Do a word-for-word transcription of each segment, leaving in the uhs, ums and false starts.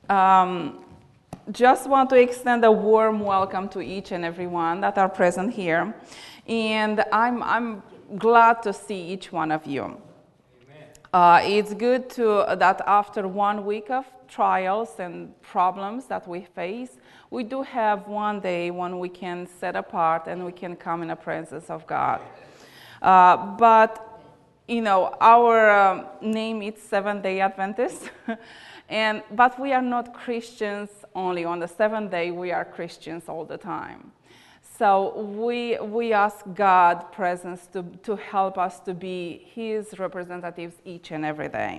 Um, just want to extend a warm welcome to each and every one that are present here. And I'm, I'm glad to see each one of you. Uh, it's good to, that after one week of trials and problems that we face, we do have one day when we can set apart and we can come in the presence of God. Uh, but, you know, our um, name is Seventh-day Adventists, and, but we are not Christians only on the seventh day, we are Christians all the time. So we, we ask God's presence to, to help us to be His representatives each and every day.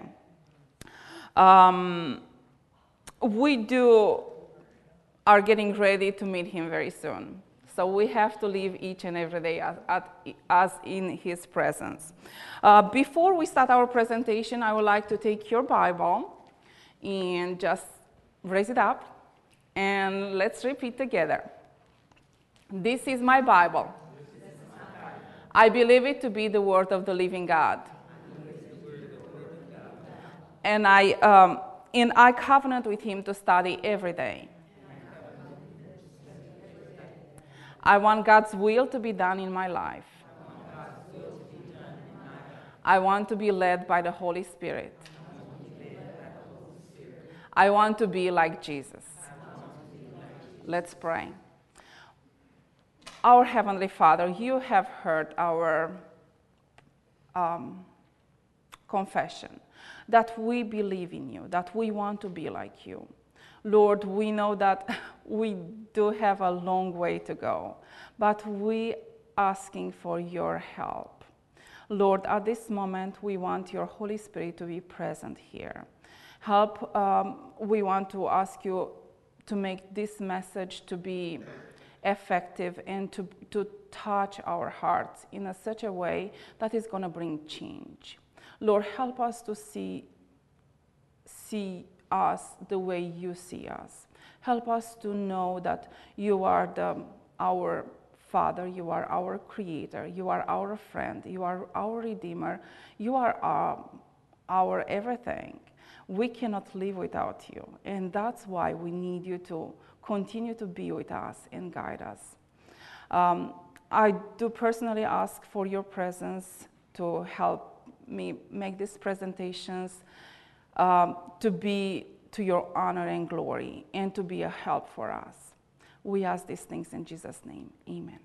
Um, we do are getting ready to meet Him very soon. So we have to live each and every day as, as in His presence. Uh, before we start our presentation, I would like to take your Bible and just raise it up and let's repeat together. This is my Bible. I believe it to be the word of the living God. And I, um, and I covenant with Him to study every day. I want God's will to be done in my life. I want to be led by the Holy Spirit. I want to be like Jesus. Let's pray. Our Heavenly Father, you have heard our um, confession that we believe in you, that we want to be like you. Lord, we know that we do have a long way to go, but we asking for your help. Lord, at this moment, we want your Holy Spirit to be present here. Help, um, we want to ask you to make this message to be effective and to, to touch our hearts in a, such a way that is going to bring change. Lord, help us to see, see us the way you see us. Help us to know that you are the, our Father, you are our Creator, you are our friend, you are our Redeemer, you are our, our everything. We cannot live without you, and that's why we need you to continue to be with us and guide us. Um, I do personally ask for your presence to help me make these presentations um, to be to your honor and glory and to be a help for us. We ask these things in Jesus' name. Amen.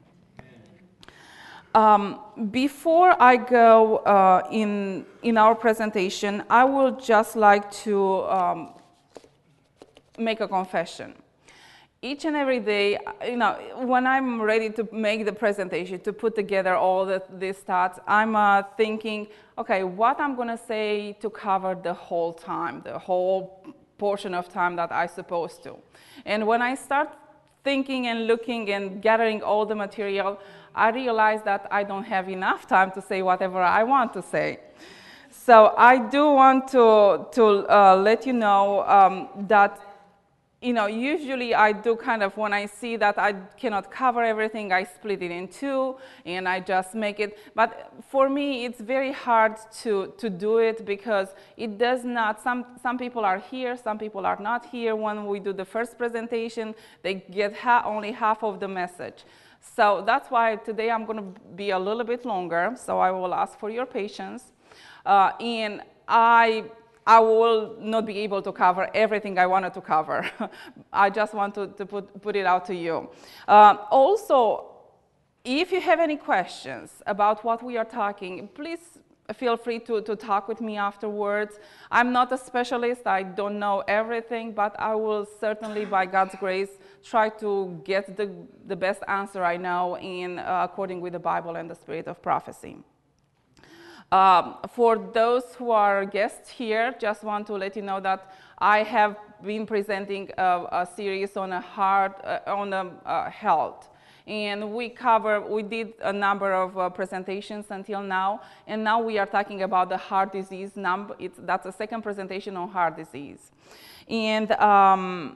Um, before I go uh, in, in our presentation, I would just like to um, make a confession. Each and every day, you know, when I'm ready to make the presentation, to put together all the, these thoughts, I'm uh, thinking, okay, what I'm going to say to cover the whole time, the whole portion of time that I'm supposed to. And when I start thinking and looking and gathering all the material, I realize that I don't have enough time to say whatever I want to say. So I do want to, to uh, let you know um, that You know, usually I do kind of, when I see that I cannot cover everything, I split it in two and I just make it. But for me, it's very hard to, to do it because it does not, some, some people are here, some people are not here. When we do the first presentation, they get ha only half of the message. So that's why today I'm going to be a little bit longer, so I will ask for your patience. Uh, and I... I will not be able to cover everything I wanted to cover. I just want to, to put, put it out to you. Uh, also, if you have any questions about what we are talking, please feel free to, to talk with me afterwards. I'm not a specialist, I don't know everything, but I will certainly, by God's grace, try to get the, the best answer I know in uh, according with the Bible and the spirit of prophecy. Um, for those who are guests here, just want to let you know that I have been presenting a, a series on a heart, uh, on a, uh, health. And we cover, we did a number of uh, presentations until now, and now we are talking about the heart disease number. It's, that's a second presentation on heart disease. And um,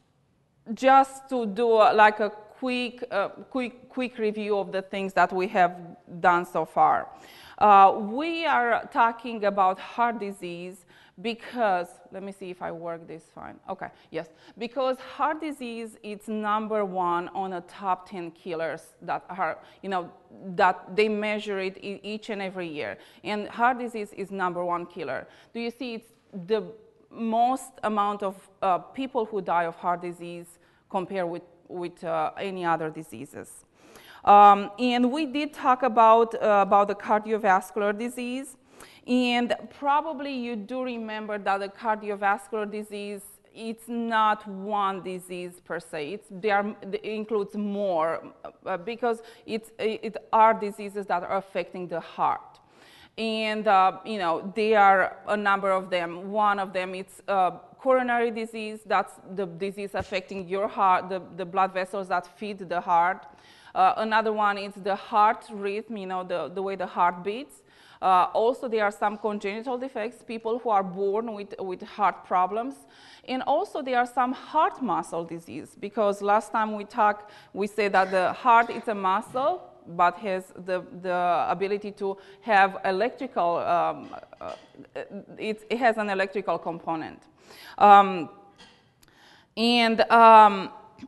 just to do a, like a quick, uh, quick, quick review of the things that we have done so far. Uh, we are talking about heart disease Because, let me see if I work this fine. Okay, yes. Because heart disease is number one on the top ten killers that are, you know, that they measure it each and every year. And heart disease is number one killer. Do you see it's the most amount of uh, people who die of heart disease compared with, with uh, any other diseases. Um, and we did talk about, uh, about the cardiovascular disease. And probably you do remember that the cardiovascular disease, it's not one disease per se. It's, they are, it includes more uh, because it's, it are diseases that are affecting the heart. And, uh, you know, there are a number of them. One of them is uh, coronary disease. That's the disease affecting your heart, the, the blood vessels that feed the heart. Uh, another one is the heart rhythm, you know, the, the way the heart beats. Uh, also, there are some congenital defects, people who are born with, with heart problems. And also, there are some heart muscle disease, because last time we talked, we said that the heart is a muscle, but has the, the ability to have electrical, um, uh, it, it has an electrical component. Um, and um,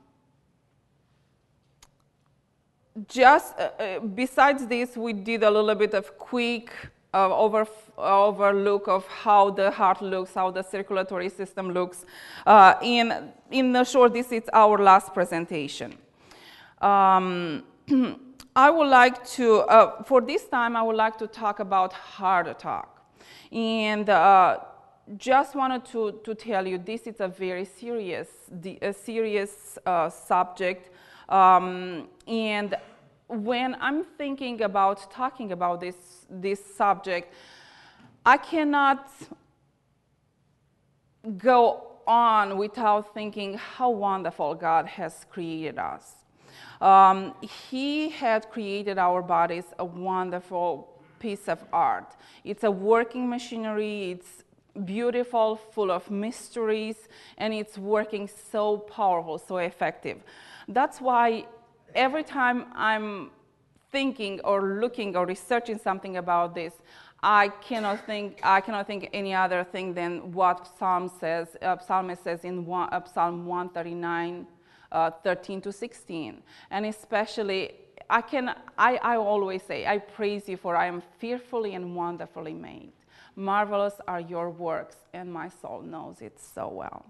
Just uh, uh, besides this, we did a little bit of quick uh, over, overlook of how the heart looks, how the circulatory system looks. Uh, in, in the short, this is our last presentation. Um, I would like to, uh, for this time, I would like to talk about heart attack. And uh, just wanted to, to tell you, this is a very serious, a serious uh, subject. Um, and when I'm thinking about talking about this, this subject, I cannot go on without thinking how wonderful God has created us. Um, he had created our bodies a wonderful piece of art. It's a working machinery, it's beautiful, full of mysteries, and it's working so powerful, so effective. That's why every time I'm thinking or looking or researching something about this, I cannot think, I cannot think any other thing than what Psalm says, uh, Psalmist says in one, uh, Psalm one thirty-nine, uh, thirteen to sixteen. And especially, I, can, I, I always say, I praise you for I am fearfully and wonderfully made. Marvelous are your works, and my soul knows it so well.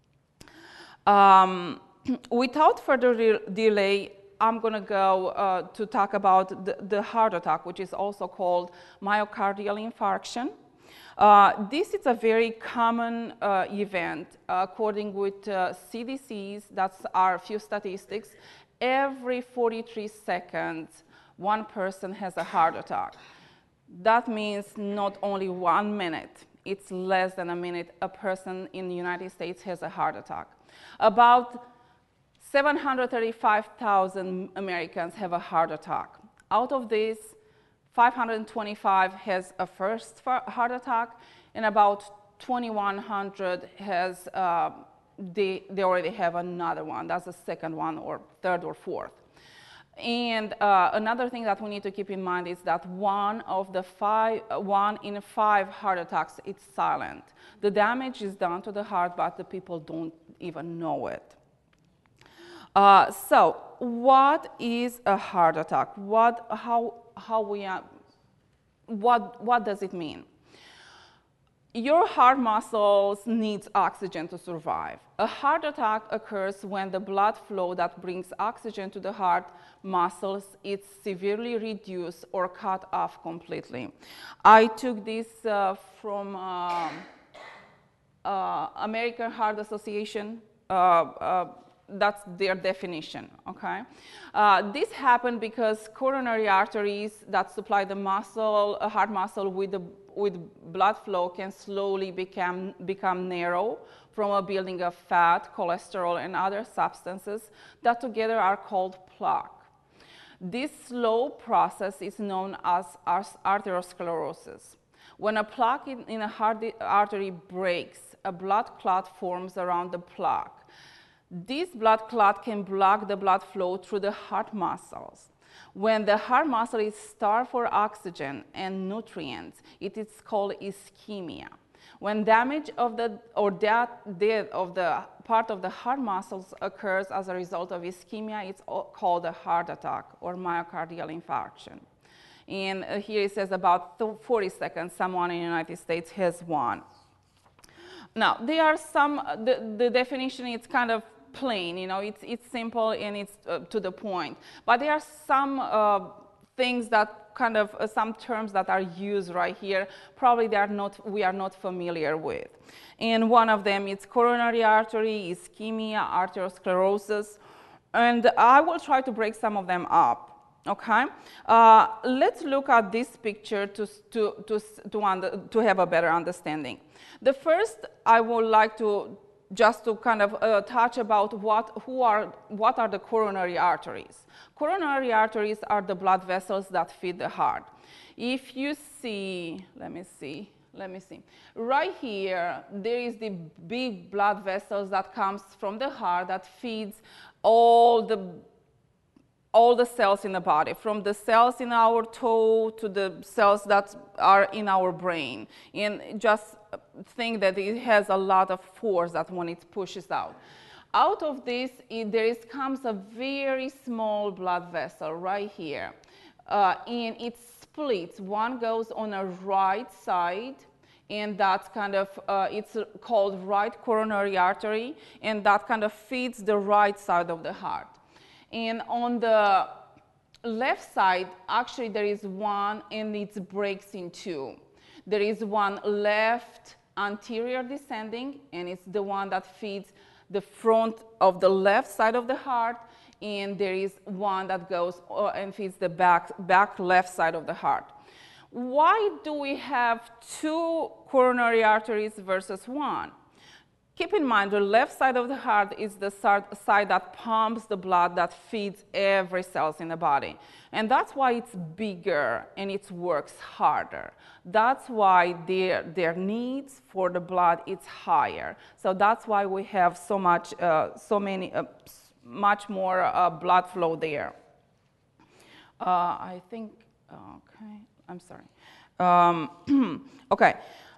Um, Without further delay, I'm going to go uh, to talk about the, the heart attack, which is also called myocardial infarction. Uh, this is a very common uh, event. Uh, according with uh, C D C's, that's our few statistics, every forty-three seconds, one person has a heart attack. That means not only one minute, it's less than a minute, a person in the United States has a heart attack. About seven hundred thirty-five thousand Americans have a heart attack. Out of this, five hundred twenty-five has a first heart attack, and about twenty-one hundred has, uh, they, they already have another one. That's the second one or third or fourth. And uh, another thing that we need to keep in mind is that one of the five, one in five heart attacks, it's silent. The damage is done to the heart, but the people don't even know it. Uh, so, what is a heart attack? What, how, how we, uh, what, what does it mean? Your heart muscles need oxygen to survive. A heart attack occurs when the blood flow that brings oxygen to the heart muscles is severely reduced or cut off completely. I took this uh, from uh, uh, American Heart Association. Uh, uh, That's their definition, okay? Uh, this happened because coronary arteries that supply the muscle, a heart muscle with, the, with blood flow can slowly become, become narrow from a building of fat, cholesterol, and other substances that together are called plaque. This slow process is known as arteriosclerosis. When a plaque in, in a heart artery breaks, a blood clot forms around the plaque. This blood clot can block the blood flow through the heart muscles. When the heart muscle is starved for oxygen and nutrients, it is called ischemia. When damage of the or death, death of the part of the heart muscles occurs as a result of ischemia, it's called a heart attack or myocardial infarction. And uh, here it says about forty seconds, someone in the United States has one. Now, there are some, uh, the, the definition is kind of plain, you know, it's, it's simple and it's uh, to the point. But there are some uh, things that kind of, uh, some terms that are used right here, probably they are not, we are not familiar with. And one of them is coronary artery, ischemia, arteriosclerosis. And I will try to break some of them up. Okay, uh, let's look at this picture to, to, to, to, under, to have a better understanding. The first, I would like to just to kind of uh, touch about what, who are, what are the coronary arteries. Coronary arteries are the blood vessels that feed the heart. If you see, let me see, let me see. Right here, there is the big blood vessels that comes from the heart that feeds all the all the cells in the body, from the cells in our toe to the cells that are in our brain. And just think that it has a lot of force that when it pushes out. Out of this, it, there is, comes a very small blood vessel right here. Uh, and it splits. One goes on a right side, and that's kind of, uh, it's called right coronary artery, and that kind of feeds the right side of the heart. And on the left side, actually there is one and it breaks in two. There is one left anterior descending, and it's the one that feeds the front of the left side of the heart, and there is one that goes uh, and feeds the back, back left side of the heart. Why do we have two coronary arteries versus one? Keep in mind, the left side of the heart is the side that pumps the blood that feeds every cell in the body. And that's why it's bigger and it works harder. That's why their, their needs for the blood is higher. So that's why we have so much, uh, so many, uh, much more uh, blood flow there. Uh, I think, okay, I'm sorry. Um, okay,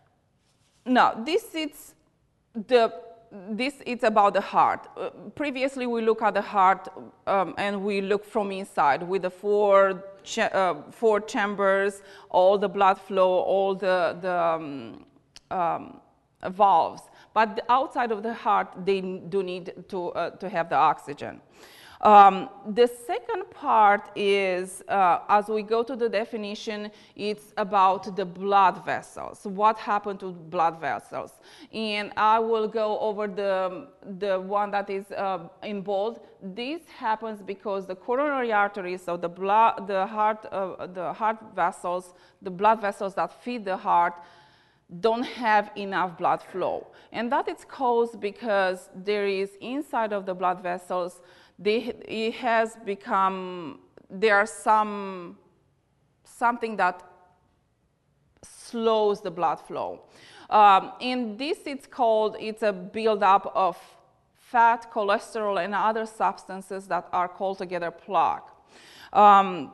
now this is The, this is about the heart. Uh, previously, we look at the heart um, and we look from inside with the four, cha uh, four chambers, all the blood flow, all the, the um, um, valves. But the outside of the heart, they do need to, uh, to have the oxygen. Um, the second part is, uh, as we go to the definition, it's about the blood vessels. What happened to blood vessels? And I will go over the, the one that is uh, in bold. This happens because the coronary arteries, so the, blood, the, heart, uh, the heart vessels, the blood vessels that feed the heart, don't have enough blood flow. And that is caused because there is inside of the blood vessels, They, it has become, there are some, something that slows the blood flow. Um, and this it's called, it's a buildup of fat, cholesterol, and other substances that are called together plaque. Um,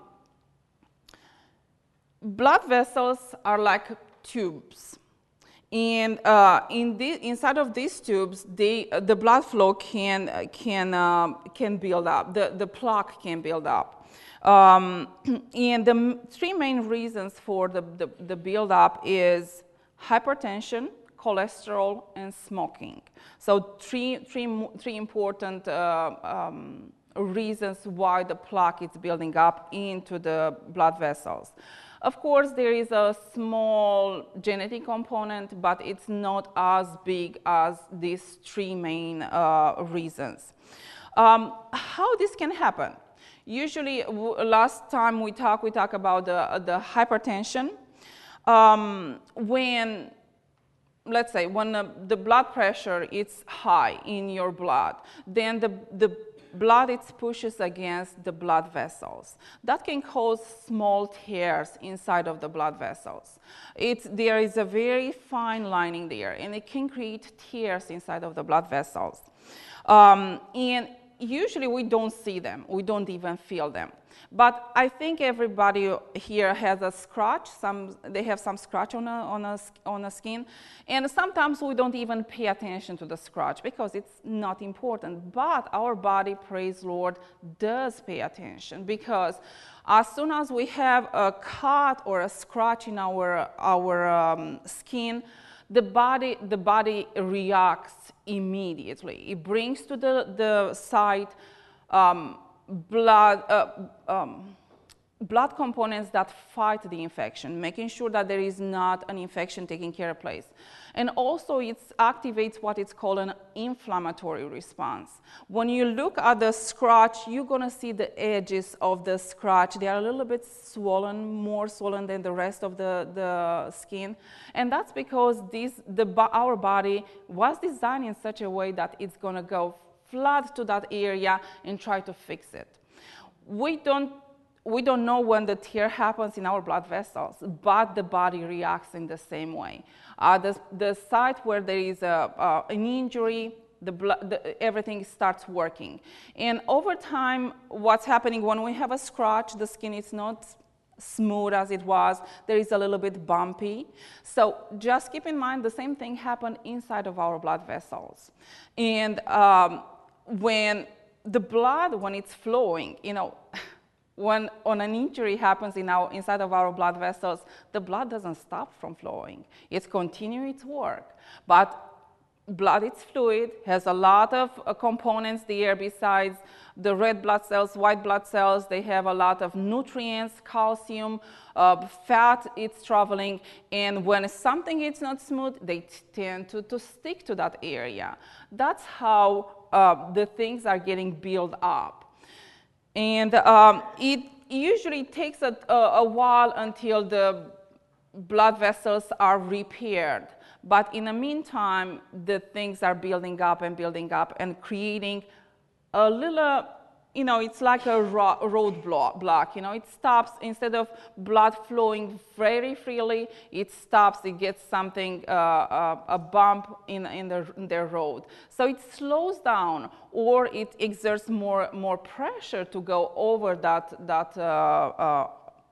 blood vessels are like tubes. And uh, in the, inside of these tubes, they, uh, the blood flow can, can, uh, can build up, the, the plaque can build up. Um, and the three main reasons for the, the, the buildup is hypertension, cholesterol, and smoking. So three, three, three important uh, um, reasons why the plaque is building up into the blood vessels. Of course, there is a small genetic component, but it's not as big as these three main uh, reasons. Um, how this can happen? Usually, w last time we talked, we talked about the, the hypertension. Um, when, let's say, when the, the blood pressure is high in your blood, then the, the blood it pushes against the blood vessels. That can cause small tears inside of the blood vessels. It's, there is a very fine lining there, and it can create tears inside of the blood vessels. Um, and usually we don't see them. We don't even feel them. But I think everybody here has a scratch. Some, they have some scratch on a, on, a, on a skin. And sometimes we don't even pay attention to the scratch because it's not important. But our body, praise Lord, does pay attention, because as soon as we have a cut or a scratch in our, our um, skin, the body, the body reacts immediately. It brings to the, the site um, blood, uh, um, blood components that fight the infection, making sure that there is not an infection taking care of place. And also it activates what is called an inflammatory response. When you look at the scratch, you're gonna see the edges of the scratch. They are a little bit swollen, more swollen than the rest of the, the skin. And that's because these, the, our body was designed in such a way that it's gonna go flood to that area and try to fix it. We don't We don't know when the tear happens in our blood vessels, but the body reacts in the same way. Uh, the, the site where there is a, uh, an injury, the blood, the, everything starts working. And over time, what's happening when we have a scratch, the skin is not smooth as it was. There is a little bit bumpy. So just keep in mind the same thing happened inside of our blood vessels. And um, when the blood, when it's flowing, you know, when, when an injury happens in our, inside of our blood vessels, the blood doesn't stop from flowing. It's continuing its work. But blood is fluid, has a lot of uh, components there besides the red blood cells, white blood cells. They have a lot of nutrients, calcium, uh, fat, it's traveling. And when something is not smooth, they tend to, to stick to that area. That's how uh, the things are getting built up. And um, it usually takes a, a, a while until the blood vessels are repaired. But in the meantime, the things are building up and building up and creating a little, you know, it's like a ro roadblock, block, you know, it stops. Instead of blood flowing very freely, it stops, it gets something, uh, uh, a bump in, in, the, in their road. So it slows down, or it exerts more, more pressure to go over that, that uh,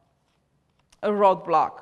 uh, roadblock.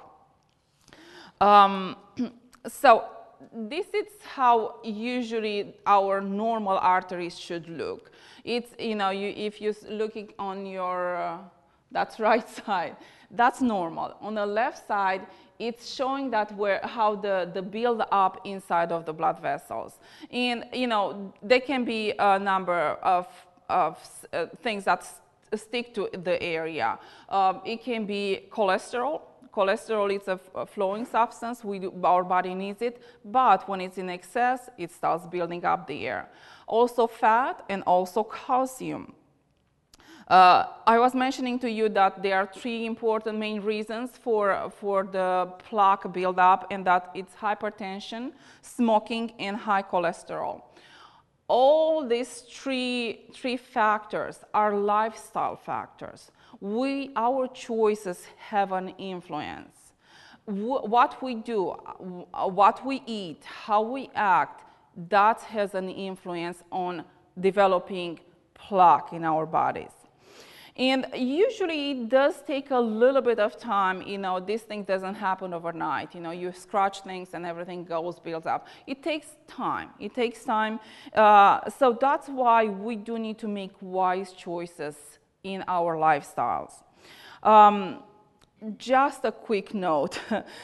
Um, so this is how usually our normal arteries should look. It's, you know, you, if you're looking on your, uh, that's right side, that's normal. On the left side, it's showing that where, how the, the build up inside of the blood vessels. And, you know, there can be a number of, of uh, things that st stick to the area. Um, it can be cholesterol. Cholesterol is a, a flowing substance. We do, our body needs it, but when it's in excess, it starts building up there. Also fat and also calcium. Uh, I was mentioning to you that there are three important main reasons for, for the plaque buildup, and that it's hypertension, smoking, and high cholesterol. All these three, three factors are lifestyle factors. We, our choices have an influence. W what we do, what we eat, how we act, that has an influence on developing plaque in our bodies. And usually it does take a little bit of time. You know, this thing doesn't happen overnight. You know, you scratch things and everything goes, builds up. It takes time. It takes time. Uh, so that's why we do need to make wise choices in our lifestyles. Um, just a quick note.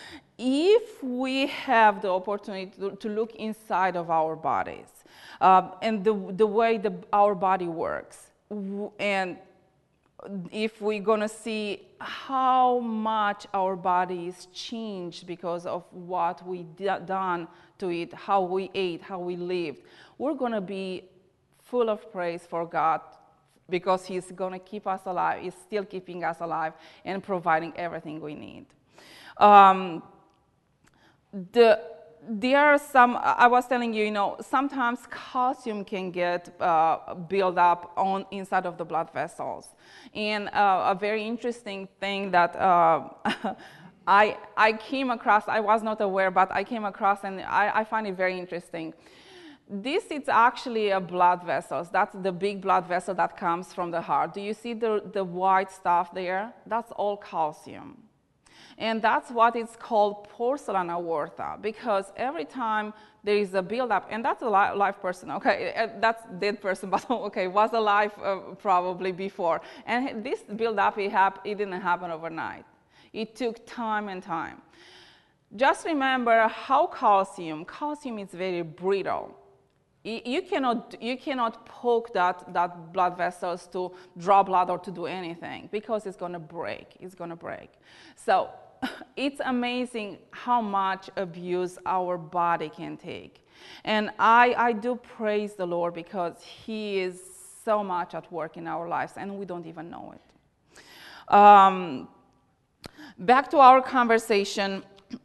If we have the opportunity to, to look inside of our bodies uh, and the, the way the, our body works, and if we're going to see how much our body is changed because of what we done to it, how we ate, how we lived, we're going to be full of praise for God, because He's going to keep us alive. He's still keeping us alive and providing everything we need. Um, the, there are some, I was telling you, you know, sometimes calcium can get uh, built up on inside of the blood vessels. And uh, a very interesting thing that uh, I, I came across, I was not aware, but I came across, and I, I find it very interesting. This is actually a blood vessel. That's the big blood vessel that comes from the heart. Do you see the, the white stuff there? That's all calcium. And that's what it's called porcelain aorta, because every time there is a buildup, and that's a li live person, okay, that's dead person, but okay, was alive uh, probably before. And this buildup, it, it didn't happen overnight. It took time and time. Just remember how calcium, calcium is very brittle. You cannot, you cannot poke that, that blood vessels to draw blood or to do anything, because it's going to break. It's going to break. So it's amazing how much abuse our body can take. And I, I do praise the Lord, because He is so much at work in our lives, and we don't even know it. Um, back to our conversation.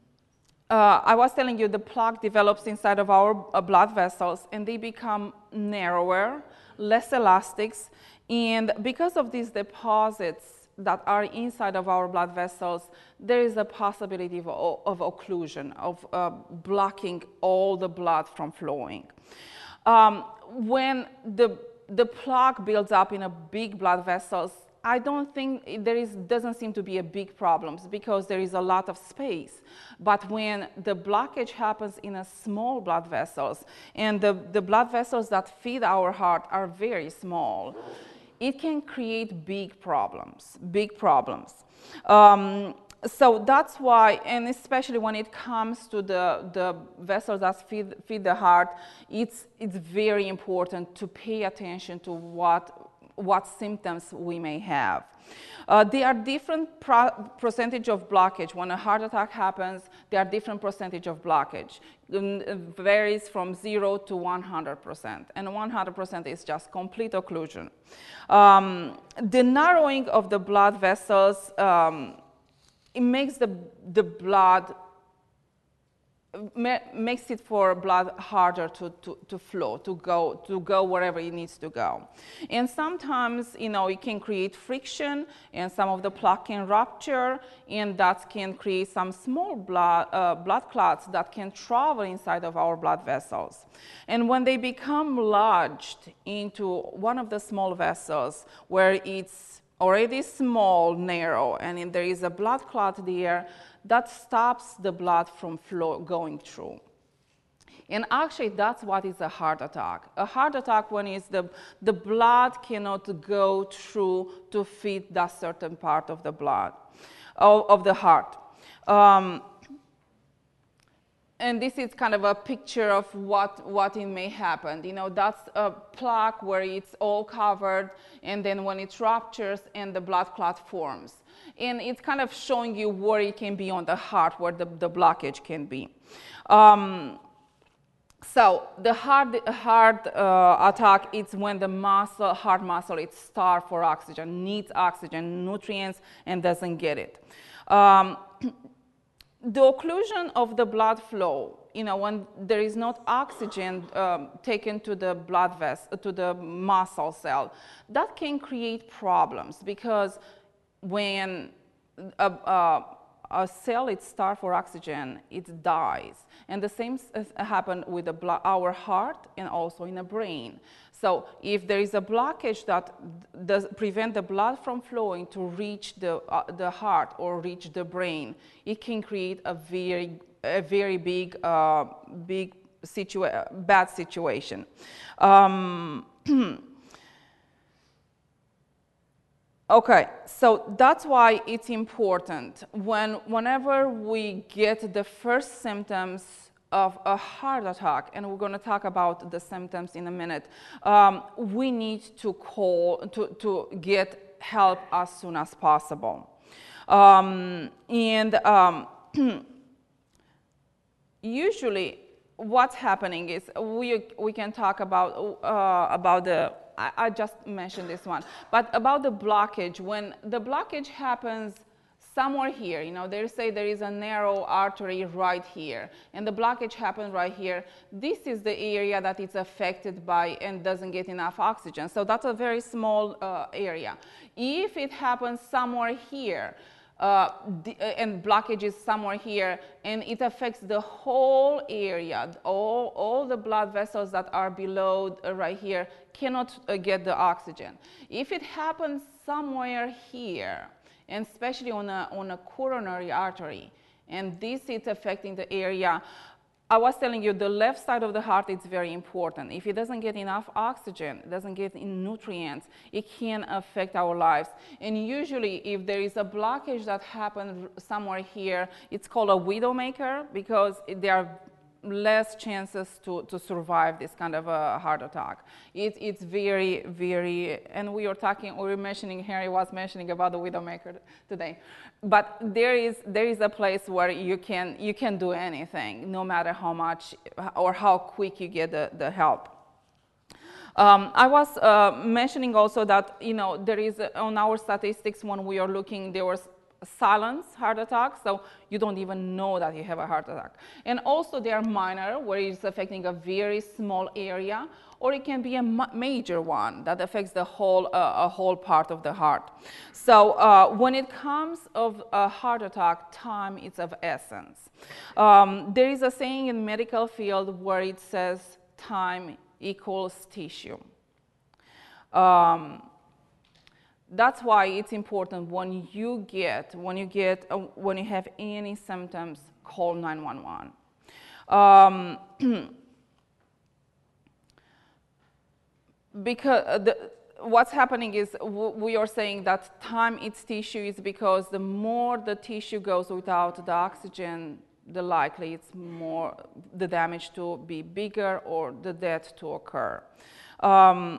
Uh, I was telling you the plaque develops inside of our uh, blood vessels, and they become narrower, less elastic, and because of these deposits that are inside of our blood vessels, there is a possibility of, of occlusion, of uh, blocking all the blood from flowing. Um, when the, the plaque builds up in a big blood vessels, I don't think there is, doesn't seem to be a big problem, because there is a lot of space. But when the blockage happens in a small blood vessels, and the, the blood vessels that feed our heart are very small, it can create big problems, big problems. Um, so that's why, and especially when it comes to the, the vessels that feed, feed the heart, it's, it's very important to pay attention to what what symptoms we may have. Uh, there are different pro percentage of blockage. When a heart attack happens, there are different percentage of blockage. It varies from zero to one hundred percent, and one hundred percent is just complete occlusion. Um, the narrowing of the blood vessels, um, it makes the, the blood makes it for blood harder to, to, to flow, to go, to go wherever it needs to go. And sometimes, you know, it can create friction, and some of the plaque can rupture, and that can create some small blood, uh, blood clots that can travel inside of our blood vessels. And when they become lodged into one of the small vessels where it's already small, narrow, and there is a blood clot there, that stops the blood from flow going through. And actually, that's what is a heart attack. A heart attack when is the, the blood cannot go through to feed that certain part of the blood, of, of the heart. Um, and this is kind of a picture of what, what it may happen. You know, that's a plaque where it's all covered, and then when it ruptures and the blood clot forms. And it's kind of showing you where it can be on the heart, where the, the blockage can be. Um, so the heart, heart uh, attack is when the muscle, heart muscle, is starved for oxygen, needs oxygen, nutrients, and doesn't get it. Um, the occlusion of the blood flow, you know, when there is not oxygen um, taken to the blood vessel, to the muscle cell, that can create problems, because when a, a, a cell is starved for oxygen, it dies. And the same happens with the blood, our heart, and also in the brain. So if there is a blockage that does prevent the blood from flowing to reach the, uh, the heart or reach the brain, it can create a very, a very big, uh, big situa bad situation. Um, Okay, so that's why it's important when, whenever we get the first symptoms of a heart attack, and we're going to talk about the symptoms in a minute, um, we need to call, to, to get help as soon as possible. Um, and um, usually what's happening is we, we can talk about, uh, about the I, I just mentioned this one, but about the blockage, when the blockage happens somewhere here, you know, they say there is a narrow artery right here, and the blockage happens right here. This is the area that it's affected by and doesn't get enough oxygen. So that's a very small uh, area. If it happens somewhere here, uh, the, uh, and blockage is somewhere here, and it affects the whole area. All, all the blood vessels that are below uh, right here cannot uh, get the oxygen. If it happens somewhere here, and especially on a, on a coronary artery, and this is affecting the area, I was telling you the left side of the heart is very important. If it doesn't get enough oxygen, it doesn't get in nutrients, it can affect our lives. And usually if there is a blockage that happens somewhere here, it's called a widowmaker, because there are less chances to, to survive this kind of a heart attack. It, it's very, very, and we were talking, we were mentioning, Harry was mentioning about the widowmaker today. But there is, there is a place where you can, you can do anything, no matter how much or how quick you get the, the help. Um, I was uh, mentioning also that, you know, there is, uh, on our statistics when we are looking, there was silent heart attacks, so you don't even know that you have a heart attack. And also they are minor, where it's affecting a very small area, or it can be a ma major one that affects the whole, uh, a whole part of the heart. So uh, when it comes of a heart attack, time is of essence. Um, there is a saying in medical field where it says time equals tissue. Um, That's why it's important when you get, when you get, uh, when you have any symptoms, call nine one one. Um, because the, what's happening is w we are saying that time eats tissue is because the more the tissue goes without the oxygen, the likely it's more the damage to be bigger or the death to occur. Um,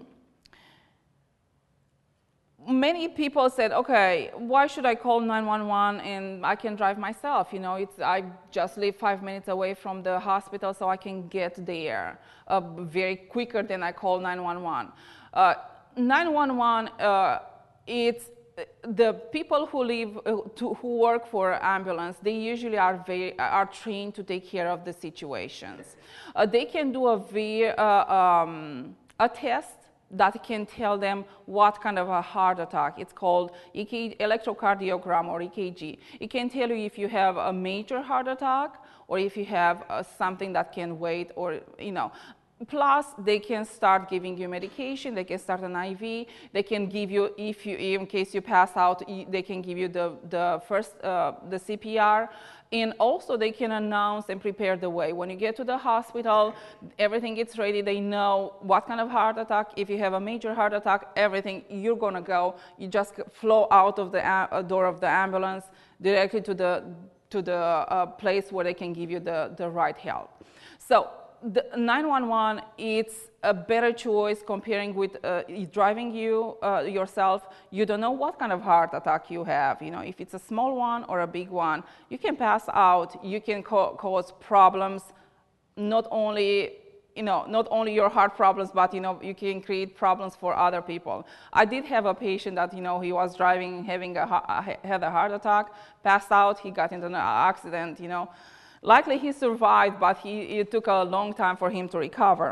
Many people said, okay, why should I call nine one one and I can drive myself? You know, it's, I just live five minutes away from the hospital, so I can get there uh, very quicker than I call nine one one. Uh, nine one one, uh, it's the people who live, uh, to, who work for ambulance, they usually are, very, are trained to take care of the situations. Uh, they can do a, very, uh, um, a test that can tell them what kind of a heart attack. It's called E K G, electrocardiogram, or E K G. It can tell you if you have a major heart attack or if you have uh, something that can wait, or, you know. Plus, they can start giving you medication. They can start an I V. They can give you, if you, in case you pass out, they can give you the, the first, uh, the C P R. And also they can announce and prepare the way. When you get to the hospital, everything gets ready. They know what kind of heart attack. If you have a major heart attack, everything, you're gonna go. You just flow out of the uh, door of the ambulance directly to the, to the uh, place where they can give you the, the right help. So the nine one one, it's a better choice comparing with uh, driving you uh, yourself. You don't know what kind of heart attack you have. You know, if it's a small one or a big one, you can pass out. You can co cause problems, not only, you know, not only your heart problems, but, you know, you can create problems for other people. I did have a patient that, you know, he was driving, having a, had a heart attack, passed out, he got into an accident, you know. Likely he survived, but he, it took a long time for him to recover.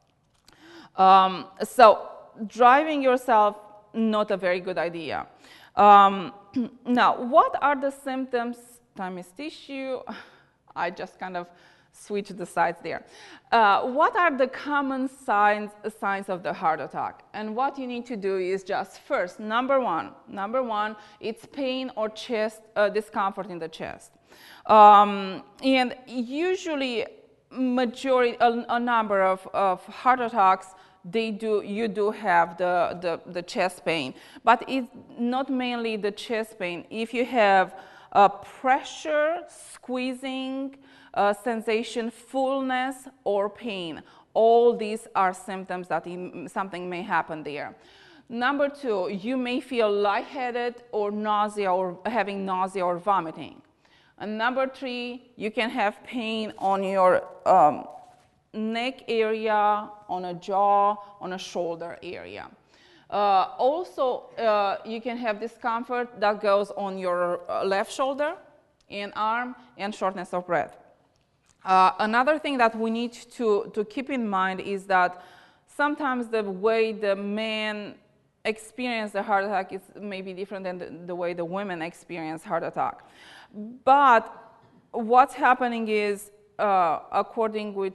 Um, so driving yourself, not a very good idea. Um, now, what are the symptoms? Time is tissue. I just kind of switched the sides there. Uh, what are the common signs, signs of the heart attack? And what you need to do is just first, number one, number one, it's pain or chest, uh, discomfort in the chest. Um, and usually, majority, a, a number of, of heart attacks, they do, you do have the, the, the chest pain, but it's not mainly the chest pain. If you have uh, pressure, squeezing, uh, sensation, fullness, or pain, all these are symptoms that something may happen there. Number two, you may feel lightheaded or nausea, or having nausea or vomiting. And number three, you can have pain on your um, neck area, on a jaw, on a shoulder area. Uh, also, uh, you can have discomfort that goes on your uh, left shoulder and arm, and shortness of breath. Uh, another thing that we need to, to keep in mind is that sometimes the way the man experience the heart attack is maybe different than the, the way the women experience heart attack. But what's happening is, uh, according with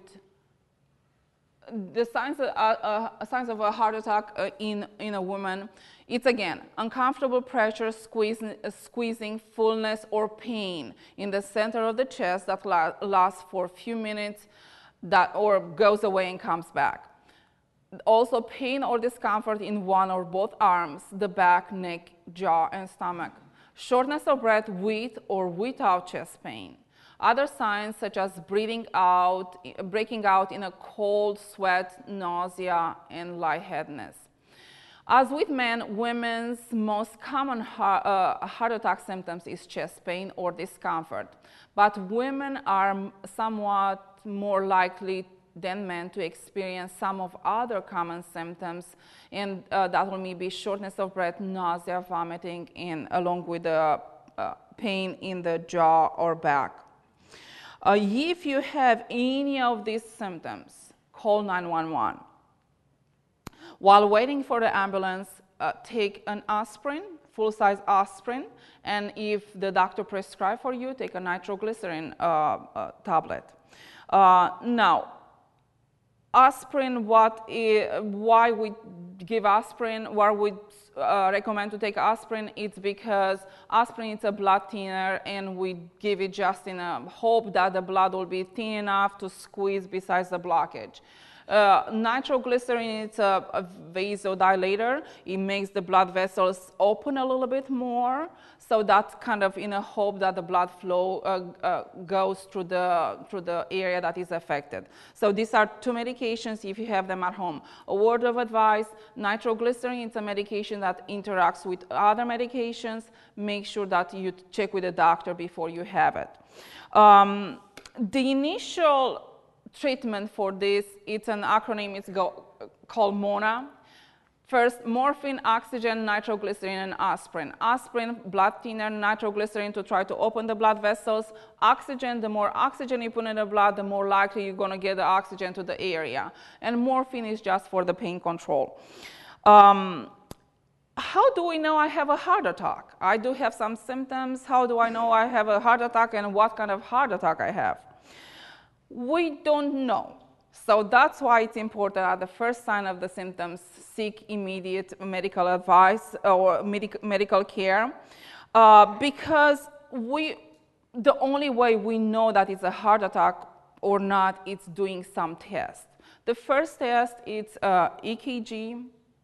the signs of, uh, uh, signs of a heart attack uh, in, in a woman, it's again uncomfortable pressure, squeeze, uh, squeezing, fullness, or pain in the center of the chest that la lasts for a few minutes that, or goes away and comes back. Also pain or discomfort in one or both arms, the back, neck, jaw, and stomach. Shortness of breath with or without chest pain. Other signs such as breathing out, breaking out in a cold sweat, nausea, and lightheadedness. As with men, women's most common heart, uh, heart attack symptoms is chest pain or discomfort. But women are somewhat more likely than men to experience some of other common symptoms, and uh, that will maybe shortness of breath, nausea, vomiting, and along with the uh, pain in the jaw or back. Uh, if you have any of these symptoms, call nine one one. While waiting for the ambulance, uh, take an aspirin, full-size aspirin, and if the doctor prescribes for you, take a nitroglycerin uh, uh, tablet. Uh, now, aspirin, what is, why we give aspirin, why we uh, recommend to take aspirin, it's because aspirin is a blood thinner, and we give it just in a hope that the blood will be thin enough to squeeze besides the blockage. Uh, nitroglycerin is a, a vasodilator. It makes the blood vessels open a little bit more, so that's kind of in a hope that the blood flow uh, uh, goes through the, through the area that is affected. So these are two medications if you have them at home. A word of advice, nitroglycerin is a medication that interacts with other medications. Make sure that you check with the doctor before you have it. Um, the initial treatment for this, it's an acronym, it's go, called MONA. First, morphine, oxygen, nitroglycerin, and aspirin. Aspirin, blood thinner, nitroglycerin to try to open the blood vessels. Oxygen, the more oxygen you put in the blood, the more likely you're going to get the oxygen to the area. And morphine is just for the pain control. Um, how do we know I have a heart attack? I do have some symptoms. How do I know I have a heart attack and what kind of heart attack I have? We don't know. So that's why it's important at the first sign of the symptoms, seek immediate medical advice or medic medical care, uh, because we, the only way we know that it's a heart attack or not is doing some tests. The first test is uh, E K G,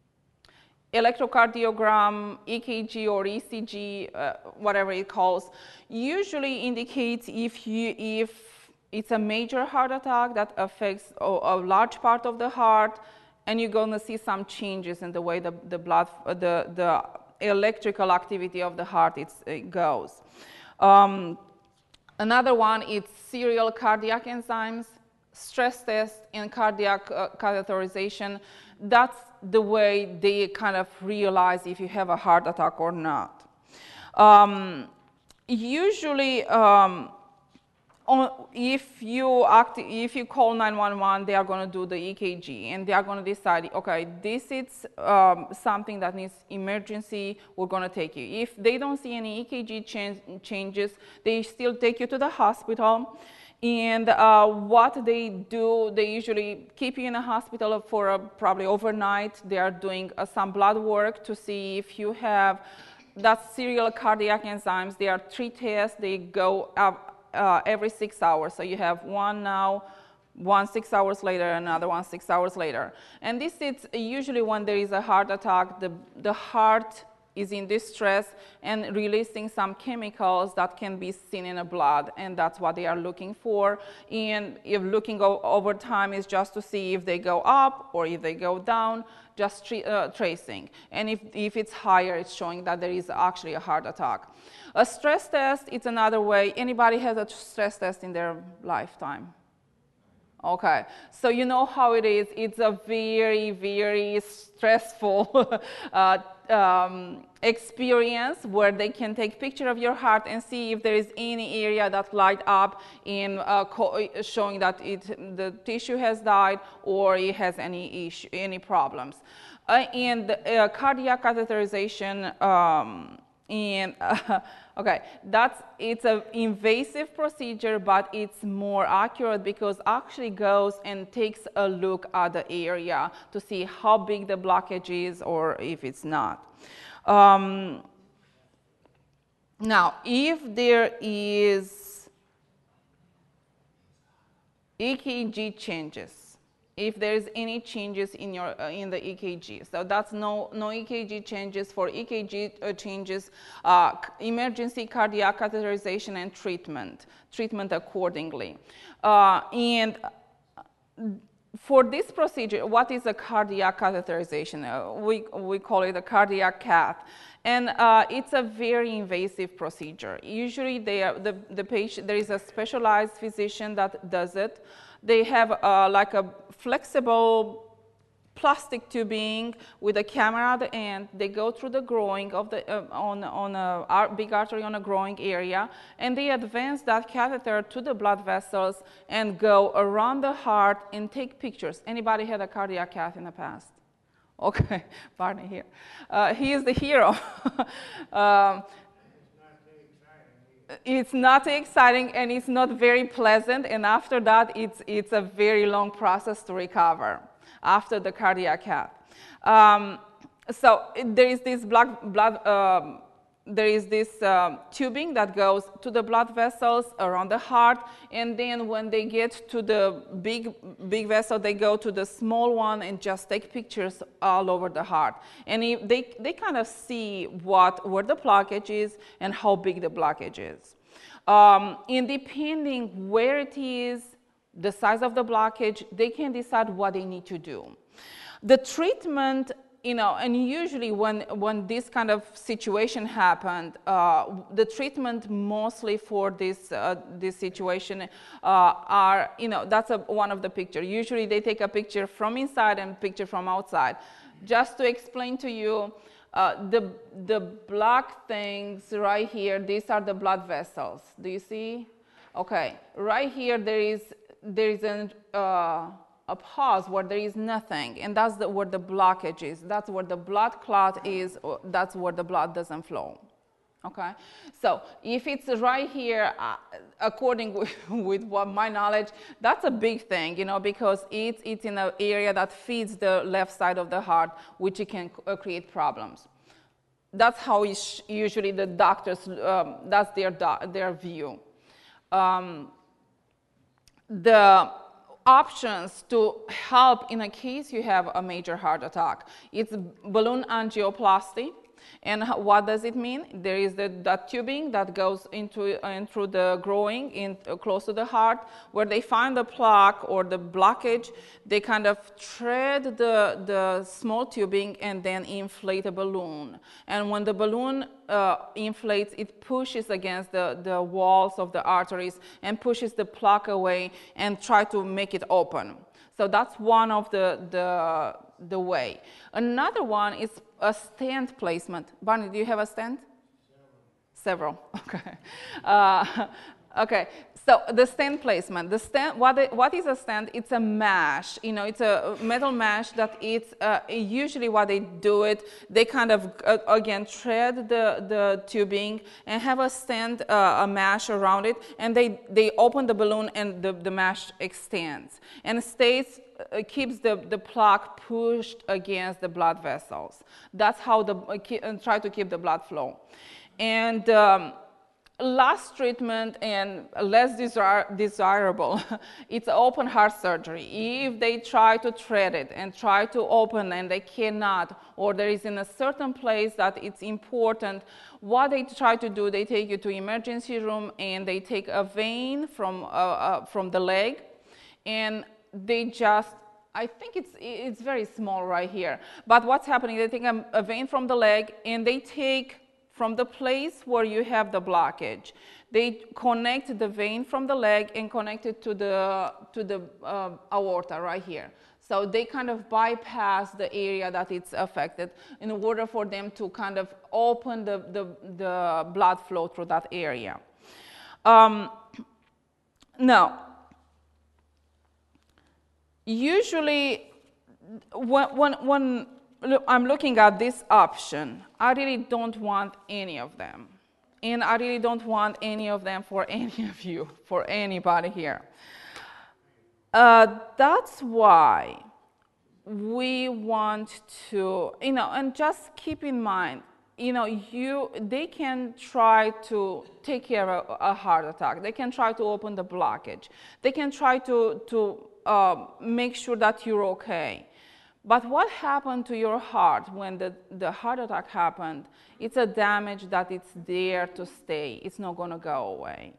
electrocardiogram, E K G or E C G, uh, whatever it calls, usually indicates if you if it's a major heart attack that affects a, a large part of the heart, and you're going to see some changes in the way the, the blood, the, the electrical activity of the heart it's, it goes. Um, another one is serial cardiac enzymes, stress test, and cardiac uh, catheterization. That's the way they kind of realize if you have a heart attack or not. Um, usually, um, If you, act, if you call nine one one, they are going to do the E K G, and they are going to decide, okay, this is um, something that needs emergency, we're going to take you. If they don't see any E K G change, changes, they still take you to the hospital. And uh, what they do, they usually keep you in a hospital for uh, probably overnight. They are doing uh, some blood work to see if you have that serial cardiac enzymes. There are three tests. They go up Uh, every six hours. So you have one now, one six hours later, another one six hours later. And this is usually when there is a heart attack, the, the heart is in distress and releasing some chemicals that can be seen in the blood, and that's what they are looking for. And if looking over time is just to see if they go up or if they go down, just tra uh, tracing. And if, if it's higher, it's showing that there is actually a heart attack. A stress test, it's another way. Anybody has a stress test in their lifetime? Okay, so you know how it is. It's a very, very stressful uh, um, experience where they can take picture of your heart and see if there is any area that light up in uh, showing that it, the tissue has died or it has any issue, any problems. Uh, and uh, cardiac catheterization. Um, And uh, okay, that's it's an invasive procedure, but it's more accurate because actually goes and takes a look at the area to see how big the blockage is or if it's not. Um, now, if there is E K G changes, if there's any changes in your uh, in the E K G, so that's no no E K G changes. For E K G uh, changes, uh, emergency cardiac catheterization and treatment treatment accordingly. Uh, and for this procedure, what is a cardiac catheterization? Uh, we we call it a cardiac cath. And uh, it's a very invasive procedure. Usually, they are, the the patient there is a specialized physician that does it. They have uh, like a flexible plastic tubing with a camera at the end. They go through the growing of the uh, on on a big artery on a growing area, and they advance that catheter to the blood vessels and go around the heart and take pictures. Anybody had a cardiac cath in the past? Okay, Barney here. Uh, he is the hero. um, It's not exciting and it's not very pleasant, and after that it's, it's a very long process to recover after the cardiac cath. Um, so there is this blood, blood um, there is this um, tubing that goes to the blood vessels around the heart, and then when they get to the big, big vessel, they go to the small one and just take pictures all over the heart. And if they, they kind of see what, where the blockage is and how big the blockage is. Um, and depending where it is, the size of the blockage, they can decide what they need to do. The treatment, you know, and usually when, when this kind of situation happened, uh, the treatment mostly for this, uh, this situation uh, are, you know, that's a, one of the pictures. Usually they take a picture from inside and picture from outside. Just to explain to you, uh, the, the black things right here, these are the blood vessels. Do you see? Okay, right here there is, there is an, uh, a pause where there is nothing, and that's the, where the blockage is. That's where the blood clot is, or that's where the blood doesn't flow. Okay, so if it's right here, uh, according with, with what my knowledge, that's a big thing, you know, because it's, it's in an area that feeds the left side of the heart, which it can uh, create problems. That's how it's usually the doctors, um, that's their, do their view. Um, the options to help in a case you have a major heart attack. It's balloon angioplasty. And what does it mean? There is the, that tubing that goes into and through the growing in uh, close to the heart, where they find the plaque or the blockage. They kind of thread the, the small tubing and then inflate a balloon. And when the balloon uh, inflates, it pushes against the, the walls of the arteries and pushes the plaque away and try to make it open. So that's one of the, the, the way. Another one is a stent placement. Barney, do you have a stent? Several. Several. Okay. Uh, okay. So the stent placement. The stent. What, it, what is a stent? It's a mesh. You know, it's a metal mesh that it's uh, usually what they do it. They kind of uh, again thread the the tubing and have a stent, uh, a mesh around it, and they they open the balloon and the the mesh extends and stays. Uh, keeps the, the plaque pushed against the blood vessels. That's how the uh, keep, uh, try to keep the blood flow. And um, last treatment and less desir desirable, it's open heart surgery. If they try to thread it and try to open and they cannot, or there is in a certain place that it's important, what they try to do, they take you to emergency room and they take a vein from, uh, uh, from the leg, and they just, I think it's, it's very small right here, but what's happening, they take a, a vein from the leg and they take from the place where you have the blockage. They connect the vein from the leg and connect it to the, to the uh, aorta right here. So they kind of bypass the area that it's affected in order for them to kind of open the, the, the blood flow through that area. Um, now, usually when, when, when I'm looking at this option, I really don't want any of them. And I really don't want any of them for any of you, for anybody here. Uh, that's why we want to, you know, and just keep in mind, you know, you, they can try to take care of a heart attack. They can try to open the blockage. They can try to, to uh, make sure that you're okay. But what happened to your heart when the, the heart attack happened, it's a damage that it's there to stay. It's not going to go away.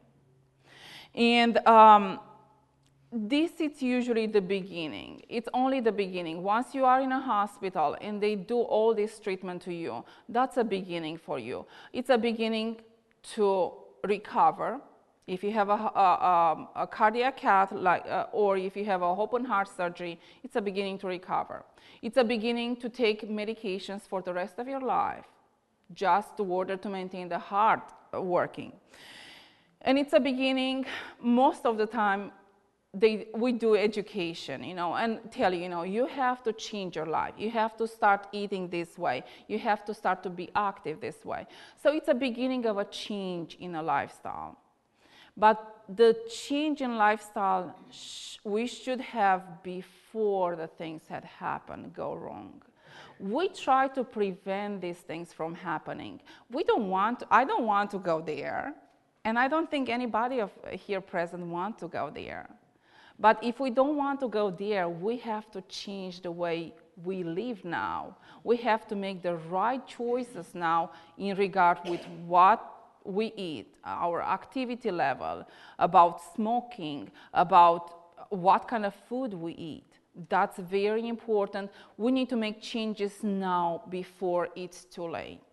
And um, this is usually the beginning. It's only the beginning. Once you are in a hospital and they do all this treatment to you, that's a beginning for you. It's a beginning to recover. If you have a, a, a cardiac cath, like, uh, or if you have a open heart surgery, it's a beginning to recover. It's a beginning to take medications for the rest of your life, just in order to maintain the heart working. And it's a beginning, most of the time, They, we do education, you know, and tell you, you know, you have to change your life. You have to start eating this way. You have to start to be active this way. So it's a beginning of a change in a lifestyle. But the change in lifestyle sh we should have before the things had happened go wrong. We try to prevent these things from happening. We don't want to, I don't want to go there, and I don't think anybody of here present wants to go there. But if we don't want to go there, we have to change the way we live now. We have to make the right choices now in regard with what we eat, our activity level, about smoking, about what kind of food we eat. That's very important. We need to make changes now before it's too late.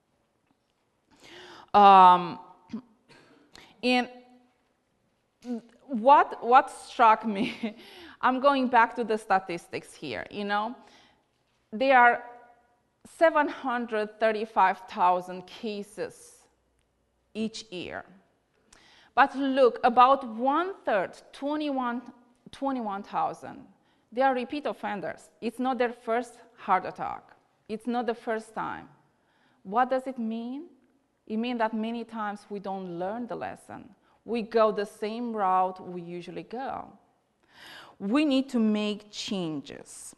Um, and What, what struck me, I'm going back to the statistics here, you know. There are seven hundred thirty-five thousand cases each year. But look, about one-third, twenty-one thousand, they are repeat offenders. It's not their first heart attack. It's not the first time. What does it mean? It means that many times we don't learn the lesson. We go the same route we usually go. We need to make changes.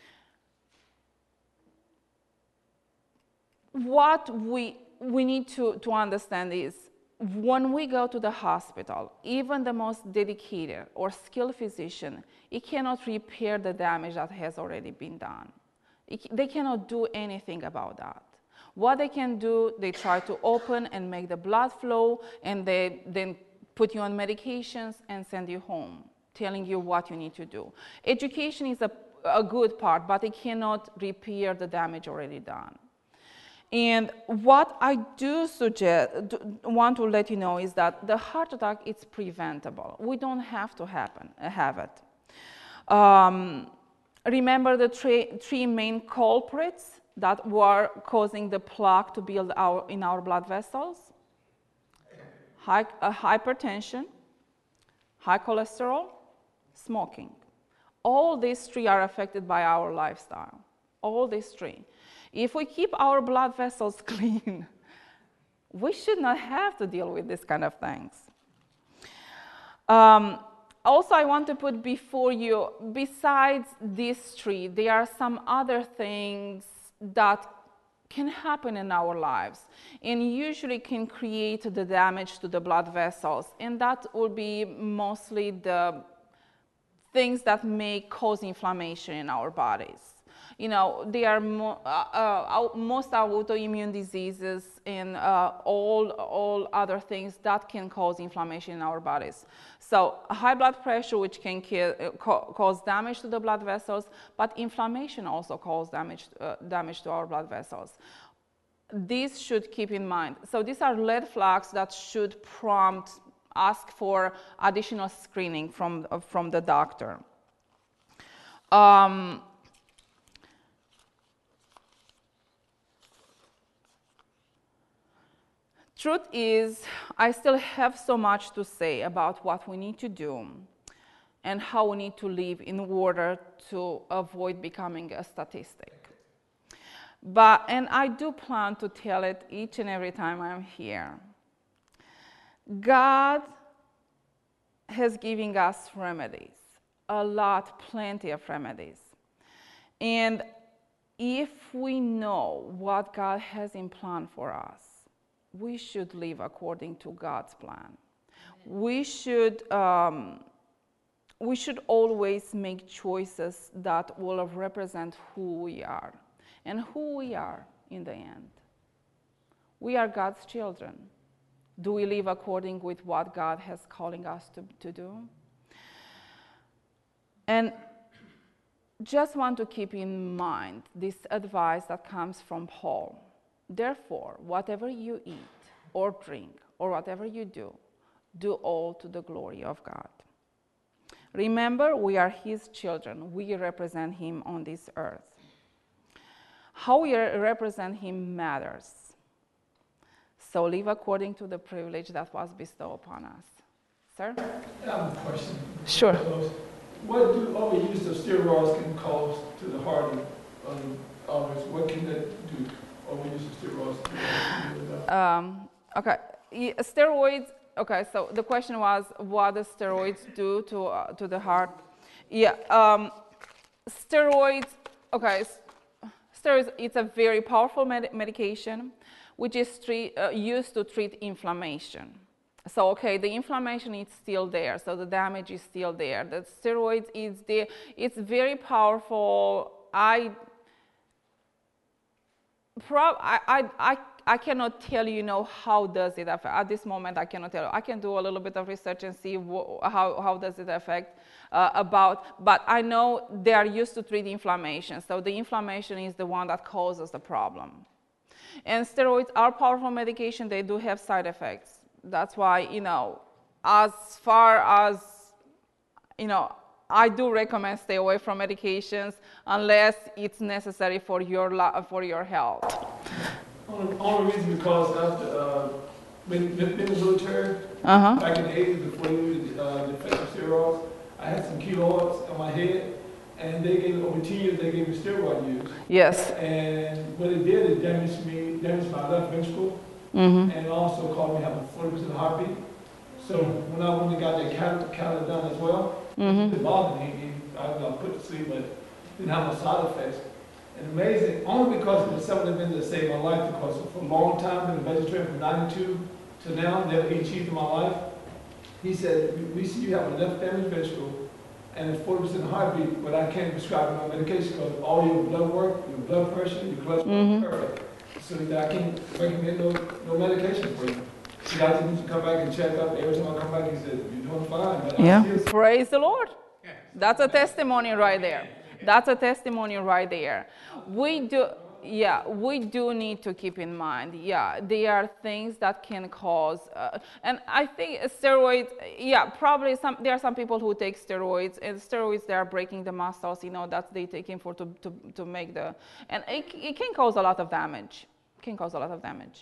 What we, we need to, to understand is, when we go to the hospital, even the most dedicated or skilled physician, it cannot repair the damage that has already been done. It, they cannot do anything about that. What they can do, they try to open and make the blood flow, and they then put you on medications and send you home, telling you what you need to do. Education is a, a good part, but it cannot repair the damage already done. And what I do suggest, want to let you know is that the heart attack is preventable. We don't have to happen, have it. Um, remember the three, three main culprits that were causing the plaque to build our, in our blood vessels? High, uh, hypertension, high cholesterol, smoking. All these three are affected by our lifestyle. All these three. If we keep our blood vessels clean, we should not have to deal with this kind of things. Um, also, I want to put before you, besides these three, there are some other things that can happen in our lives and usually can create the damage to the blood vessels, and that will be mostly the things that may cause inflammation in our bodies. You know, they are mo uh, uh, most autoimmune diseases and uh, all, all other things that can cause inflammation in our bodies. So high blood pressure, which can ca cause damage to the blood vessels, but inflammation also causes damage, uh, damage to our blood vessels. these should keep in mind. So these are red flags that should prompt, ask for additional screening from, uh, from the doctor. Um, truth is, I still have so much to say about what we need to do and how we need to live in order to avoid becoming a statistic. But, and I do plan to tell it each and every time I'm here. God has given us remedies, a lot, plenty of remedies. And if we know what God has in plan for us, we should live according to God's plan. We should, um, we should always make choices that will represent who we are and who we are in the end. We are God's children. Do we live according with what God has calling us to, to do? And just want to keep in mind this advice that comes from Paul. Therefore, whatever you eat or drink or whatever you do, do all to the glory of God. Remember, we are his children. We represent him on this earth. How we represent him matters. So live according to the privilege that was bestowed upon us. Sir? I have a question. Sure. What do overuse of steroids can cause to the heart of others? What can that do? Overuse of steroids? Um, okay. Steroids. Okay. So the question was, what does steroids do to uh, to the heart? Yeah. Um, steroids. Okay. Steroids. It's a very powerful med medication, which is treat, uh, used to treat inflammation. So, okay, the inflammation is still there, so the damage is still there. The steroids is there. It's very powerful. I, prob I, I, I, I cannot tell you, you know, how does it affect. At this moment, I cannot tell you. I can do a little bit of research and see how, how does it affect uh, about, but I know they are used to treat inflammation. So the inflammation is the one that causes the problem. And steroids are powerful medication. They do have side effects. That's why, you know, as far as, you know, I do recommend stay away from medications unless it's necessary for your, for your health. Only, only reason because after uh, been, been in the military, uh-huh. back in the eighties before they used uh, the effective steroids, I had some keloids on my head, and they gave, over ten years, they gave me steroid use. Yes. And what it did, it damaged me, damaged my left ventricle, mm-hmm. and also caused me to have a forty percent heartbeat. So when I went and got that catheter done as well, mm-hmm. it bothered me. I got put to sleep, but didn't have no side effects. And amazing, only because of the seven events that saved my life, because for a long time, I've been a vegetarian from ninety-two to now, never ate cheese in my life. He said, we see you have a left damaged ventricle and a forty percent heartbeat, but I can't prescribe no medication because all your blood work, your blood pressure, your cholesterol mm-hmm. is perfect. So I can't recommend no, no medication for you. The doctor needs to come back and check up. Every time I come back, he said, you're doing fine. But yeah. Praise the Lord. That's a testimony right there. That's a testimony right there. We do, yeah, we do need to keep in mind, yeah, there are things that can cause, uh, and I think steroids, yeah, probably some, there are some people who take steroids, and steroids, they are breaking the muscles, you know, that they take in for to, to, to make the, and it, it can cause a lot of damage. It can cause a lot of damage.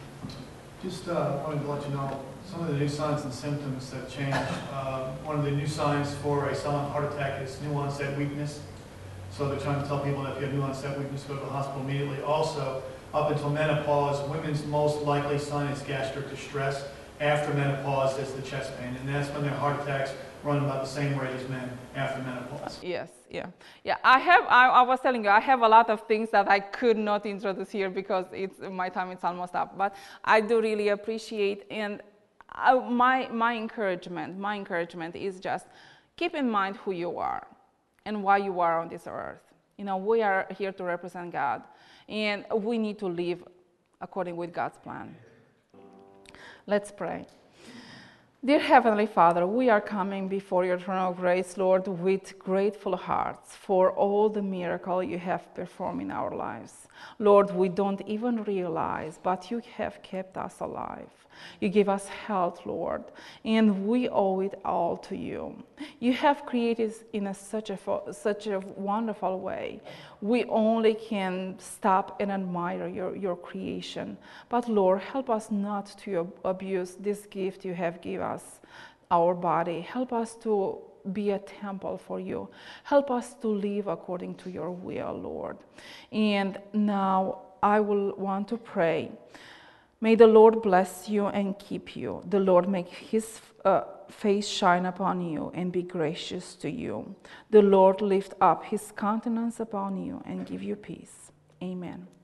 Just uh, wanted to let you know some of the new signs and symptoms that change. Uh, one of the new signs for a silent heart attack is new onset weakness. So they're trying to tell people that if you have new onset weakness, go to the hospital immediately. Also, up until menopause, women's most likely sign is gastric distress. After menopause is the chest pain, and that's when their heart attacks run about the same rate as men after menopause. Yes, yeah. Yeah, I have, I, I was telling you, I have a lot of things that I could not introduce here because it's, my time is almost up, but I do really appreciate, and I, my, my encouragement, my encouragement is just keep in mind who you are and why you are on this earth. You know, we are here to represent God, and we need to live according with God's plan. Let's pray. Dear Heavenly Father, we are coming before your throne of grace, Lord, with grateful hearts for all the miracle you have performed in our lives. Lord, we don't even realize, but you have kept us alive. You give us health, Lord, and we owe it all to you. You have created us in a, such, a, such a wonderful way. We only can stop and admire your, your creation. But Lord, help us not to abuse this gift you have given us, our body. Help us to be a temple for you. Help us to live according to your will, Lord. And now I will want to pray. May the Lord bless you and keep you. The Lord make his uh, face shine upon you and be gracious to you. The Lord lift up his countenance upon you and give you peace. Amen.